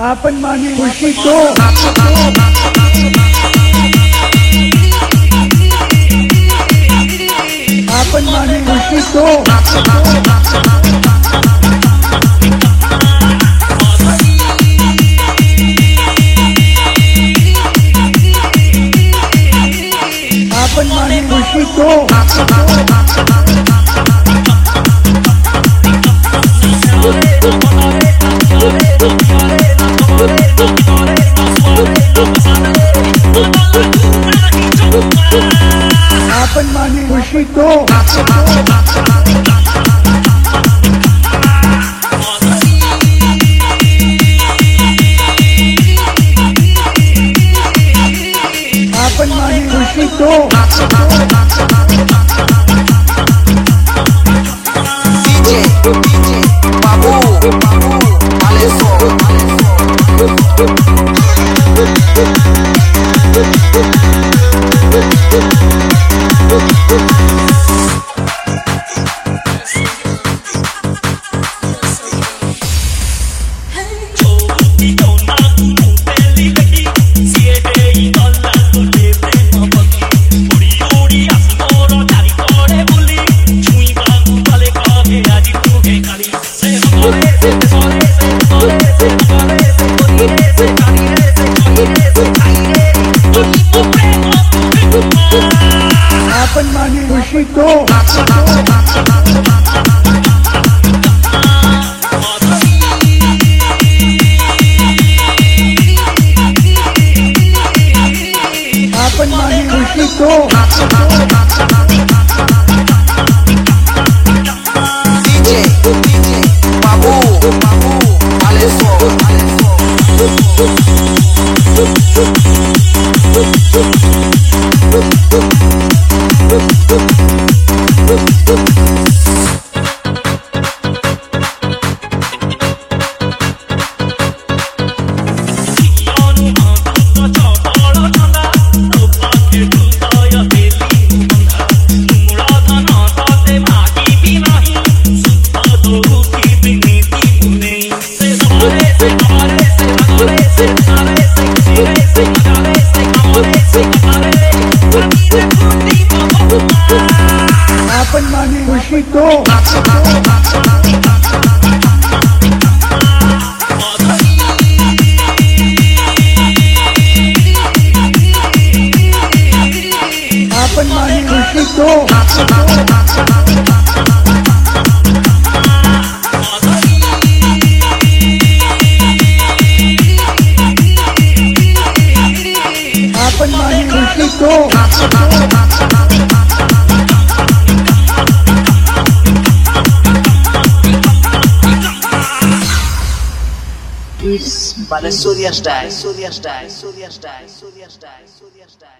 आपण माने खुशी तो आपण माने खुशी तो आपण माने खुशी तो आपण माने खुशी तो आपण माने खुशी तो DJ Babu Aleso आपण माने खुशी तो आपण माने खुशी तो DJ Babu Aleso आपण माने खुशी तो आपण माने खुशी तो आपण माने खुशी तो It's Balasuria style.